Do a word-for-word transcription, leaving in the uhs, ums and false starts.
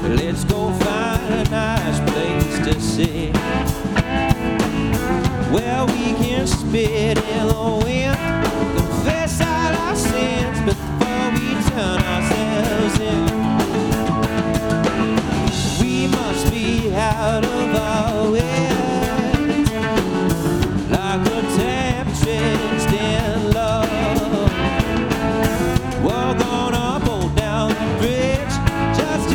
Let's go find a nice place to sit where we can spit in the wind.